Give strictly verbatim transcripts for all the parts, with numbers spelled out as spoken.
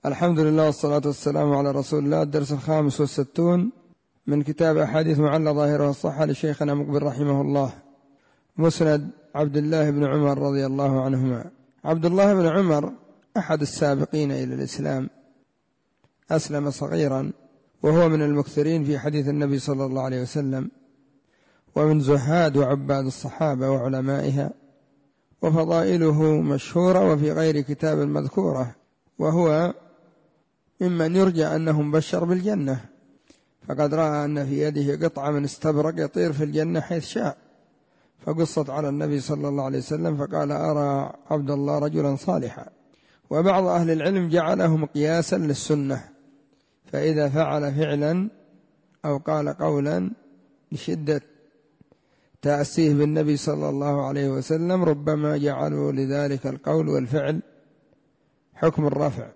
الحمد لله والصلاة والسلام على رسول الله. الدرس الخامس والستون من كتاب أحاديث معلّى ظاهرها الصحة لشيخنا مقبل رحمه الله. مسند عبد الله بن عمر رضي الله عنهما. عبد الله بن عمر أحد السابقين إلى الإسلام، أسلم صغيرا وهو من المكثرين في حديث النبي صلى الله عليه وسلم، ومن زهاد وعباد الصحابة وعلمائها، وفضائله مشهورة وفي غير كتاب مذكورة، وهو ممن يرجى أنه مبشر بالجنة، فقد رأى أن في يده قطعة من استبرق يطير في الجنة حيث شاء، فقصت على النبي صلى الله عليه وسلم فقال: أرى عبد الله رجلا صالحا. وبعض أهل العلم جعله مقياسا للسنة، فإذا فعل فعلا أو قال قولا لشدة تأسيه بالنبي صلى الله عليه وسلم ربما جعلوا لذلك القول والفعل حكم الرفع.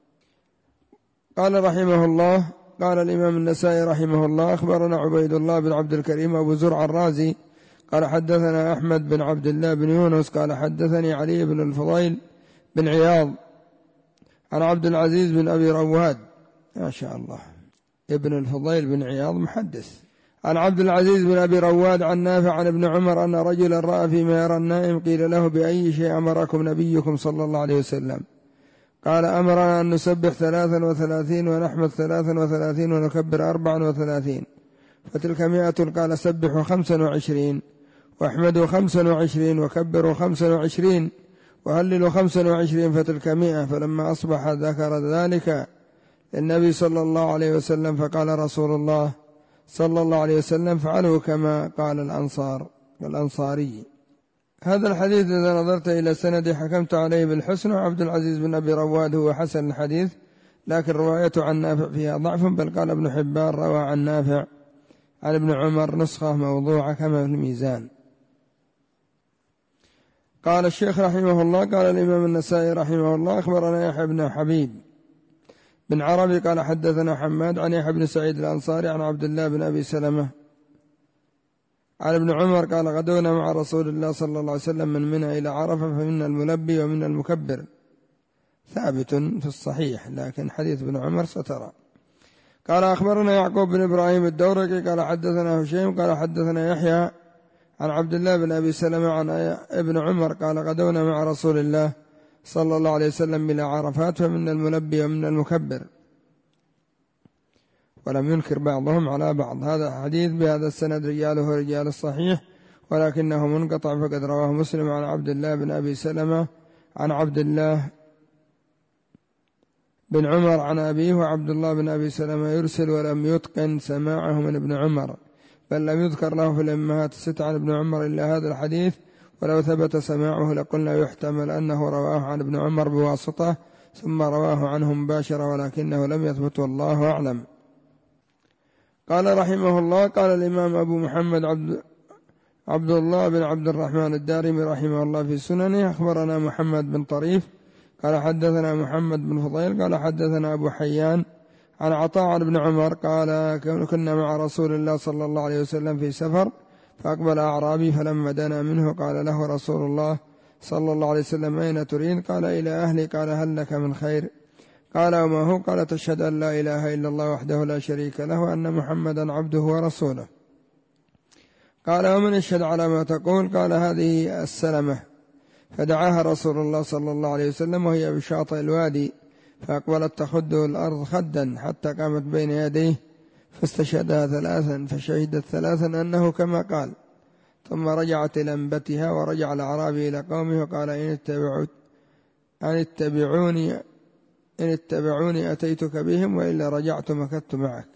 قال رحمه الله: قال الإمام النسائي رحمه الله: أخبرنا عبيد الله بن عبد الكريم أبو زرع الرازي قال حدثنا أحمد بن عبد الله بن يونس قال حدثني علي بن الفضيل بن عياض عن عبد العزيز بن أبي رواد، ما شاء الله، ابن الفضيل بن عياض محدث، عن عبد العزيز بن أبي رواد عن نافع عن ابن عمر أن رجلا رأى فيما يرى النائم قيل له: بأي شيء أمركم نبيكم صلى الله عليه وسلم؟ قال: أمرنا أن نسبح ثلاثا وثلاثين ونحمد ثلاثا وثلاثين ونكبر أربعا وثلاثين، فتلك مئة. قال: سبحوا خمسا وعشرين واحمدوا خمسا وعشرين وكبروا خمسا وعشرين وهللوا خمسا وعشرين، فتلك مئة. فلما أصبح ذكر ذلك النبي صلى الله عليه وسلم، فقال رسول الله صلى الله عليه وسلم: فعلوا كما قال الأنصار الأنصاري. هذا الحديث إذا نظرت إلى سند حكمت عليه بالحسن، وعبد العزيز بن أبي رواد هو حسن الحديث، لكن روايته عن نافع فيها ضعف، بل قال ابن حبان روى عن نافع عن ابن عمر نسخة موضوعة كما في الميزان. قال الشيخ رحمه الله: قال الإمام النسائي رحمه الله: أخبرنا يحيى بن حبيب بن عربي قال حدثنا حماد عن يحيى بن سعيد الأنصاري عن عبد الله بن أبي سلمة عن ابن عمر قال: غدونا مع رسول الله صلى الله عليه وسلم من منى إلى عرفة، فمنا الملبي ومنا المكبر. ثابت في الصحيح، لكن حديث ابن عمر سترى. قال: أخبرنا يعقوب بن إبراهيم الدورقي قال حدثنا هشيم قال حدثنا يحيى عن عبد الله بن أبي سلمة عن ابن عمر قال: غدونا مع رسول الله صلى الله عليه وسلم إلى عرفات، فمنا الملبي ومنا المكبر. ولم ينكر بعضهم على بعض. هذا حديث بهذا السند رجاله رجال الصحيح، ولكنه منقطع، فقد رواه مسلم عن عبد الله بن أبي سلمة عن عبد الله بن عمر عن أبيه، وعبد الله بن أبي سلمة يرسل ولم يتقن سماعه من ابن عمر، بل لم يذكر له في الأمهات الست عن ابن عمر إلا هذا الحديث، ولو ثبت سماعه لقلنا يحتمل أنه رواه عن ابن عمر بواسطة ثم رواه عنه مباشرة، ولكنه لم يثبت والله أعلم. قال رحمه الله: قال الإمام أبو محمد عبد, عبد الله بن عبد الرحمن الدارمي رحمه الله في سننه: أخبرنا محمد بن طريف قال حدثنا محمد بن فضيل قال حدثنا أبو حيان عن عطاء عن ابن عمر قال: كنا مع رسول الله صلى الله عليه وسلم في سفر، فأقبل أعرابي فلما دنا منه قال له رسول الله صلى الله عليه وسلم: أين تريد؟ قال: إلى أهلي. قال: هل لك من خير؟ قال: وما هو؟ قال: تشهد أن لا إله إلا الله وحده لا شريك له وأن محمدا عبده ورسوله. قال: ومن يشهد على ما تقول؟ قال: هذه السلمة. فدعاها رسول الله صلى الله عليه وسلم وهي بشاطئ الوادي، فأقبلت تخده الأرض خدا حتى قامت بين يديه، فاستشهدها ثلاثا، فشهدت ثلاثا أنه كما قال، ثم رجعت إلى أنبتها، ورجع الأعرابي إلى قومه وقال: إن اتبعوا أن اتبعوني إن اتبعوني أتيتك بهم، وإلا رجعت مكثت معك.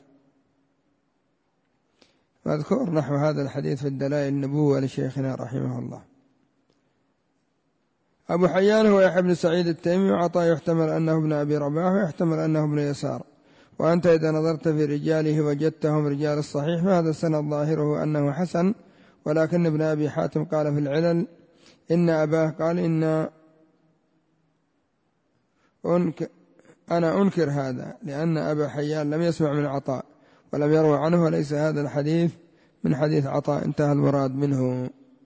مذكور نحو هذا الحديث في الدلائل النبوة لشيخنا رحمه الله. أبو حيان هو يحيى بن سعيد التيمي، وعطاء يحتمل أنه ابن أبي رباح ويحتمل أنه ابن يسار، وأنت إذا نظرت في رجاله وجدتهم رجال الصحيح، فهذا السند ظاهره أنه حسن، ولكن ابن أبي حاتم قال في العلل إن أباه قال إن أنك أنا أنكر هذا، لأن أبا حيان لم يسمع من عطاء ولم يروى عنه، وليس هذا الحديث من حديث عطاء، انتهى المراد منه.